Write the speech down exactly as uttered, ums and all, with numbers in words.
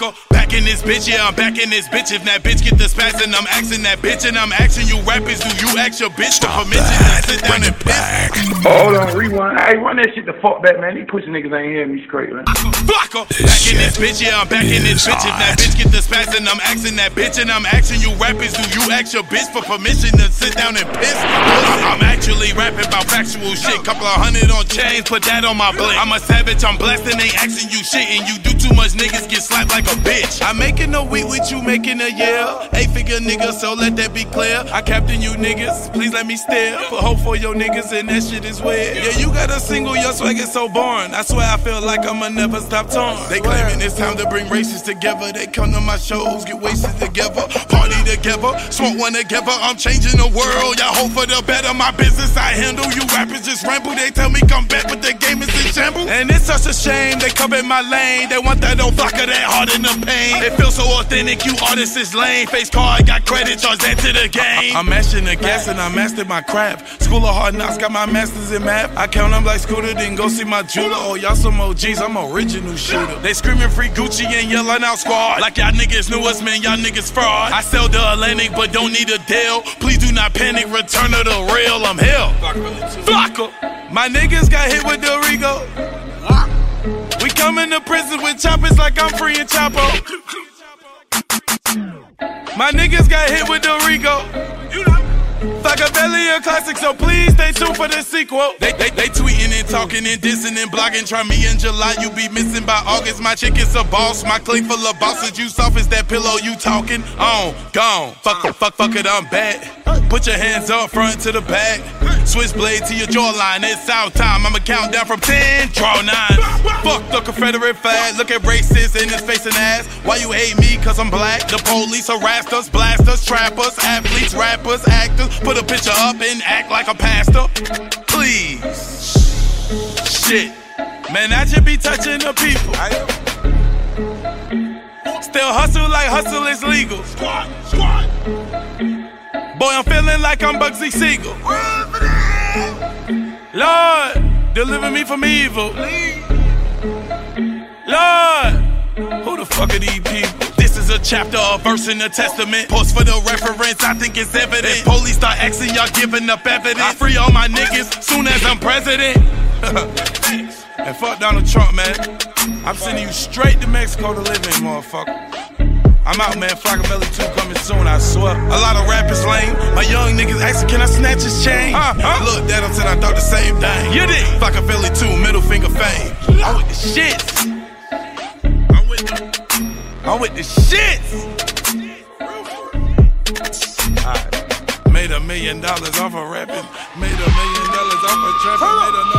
Flocka, back in this bitch, yeah, I'm back in this bitch. If that bitch get the spaz and I'm asking that bitch, and I'm asking you rappers, do you ask your bitch for permission to sit down and piss? Hold on, rewind. Hey, run that shit the fuck back, man. These pussy niggas ain't hearing me straight, man. Flocka, back in this bitch, yeah, I'm back in this bitch. If that bitch get the spaz and I'm asking that bitch, and I'm asking you rappers, do you ask your bitch for permission to sit down and piss? I'm actually rapping about factual shit. Couple of hundred on chains, put that on my blade. I'm a savage, I'm blessed, and ain't asking you shit. And you do too much, niggas get slapped like a bitch. I'm making a week with you, making a year. Eight figure nigga, so let that be clear. I captain you niggas, please let me stare. Put hope for your niggas, and that shit is weird. Yeah, you got a single, your swag is so boring. I swear I feel like I'ma never stop touring. They claiming it's time to bring races together. They come to my shows, get wasted together, party together, smoke one together. I'm changing the world, y'all hope for the better. My business I handle, you rappers just ramble. They tell me come back, but the game is in shambles. And it's such a shame, they come in my lane. They want that old blocker, that hard in the pain. It feels so authentic, you artists is lame. Face card, got credit, charge that to the game. I'm mashing the gas and I mastered my craft. School of hard knocks, got my masters in math. I count them like Scooter, then go see my jeweler. Oh, y'all some O Gs, I'm original shooter. They screaming free Gucci and yelling out squad. Like y'all niggas knew us, man, y'all niggas fraud. I sell the Atlantic, but don't need a deal. Please do not panic, return to the real, I'm hell. Flocka, my niggas got hit with the Rigo. We coming to prison with choppers like I'm free and Chapo. My niggas got hit with the Rigo. Flockavelli a classic, so please stay tuned for the sequel. They, they, they tweeting and talking and dissing and blogging. Try me in July, you be missing by August. My chick is a boss, my clique full of bosses. You soft as that pillow, you talking on, gone. Fuck, fuck, fuck it, I'm bad. Put your hands up front to the back. Switchblade to your jawline, it's out time. I'ma count down from ten, draw nine. Fuck the Confederate flag, look at racist in his face and ass. Why you hate me? Cause I'm black. The police harassed us, blast us, trap us, athletes, rappers, actors. Put a picture up and act like a pastor. Please. Shit. Man, I should be touching the people. Still hustle like hustle is legal. Squad, squad. Boy, I'm feeling like I'm Bugsy Siegel. Lord, deliver me from evil. Lord, who the fuck are these people? This is a chapter, a verse in the testament. Post for the reference, I think it's evident. If police start asking, y'all giving up evidence. I free all my niggas soon as I'm president. And fuck Donald Trump, man. I'm sending you straight to Mexico to live in, motherfucker. I'm out, man. Flockavelli two coming soon, I swear. A lot of rappers lame. My young niggas asking, can I snatch his chain? Uh, uh. I looked at him, said I thought the same thing. You did. Flockavelli two, middle finger fame. I'm with the shits. I'm with the, I'm with the shits. Alright. Made a million dollars off of rapping. Made a million dollars off of trapping. Made a